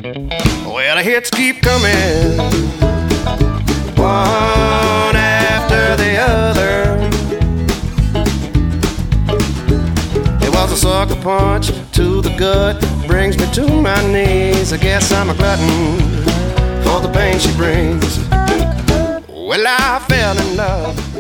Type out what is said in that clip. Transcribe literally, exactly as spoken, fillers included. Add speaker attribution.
Speaker 1: Well, the hits keep coming, one after the other. It was a sucker punch to the gut, brings me to my knees. I guess I'm a glutton for the pain she brings. Well, I fell in love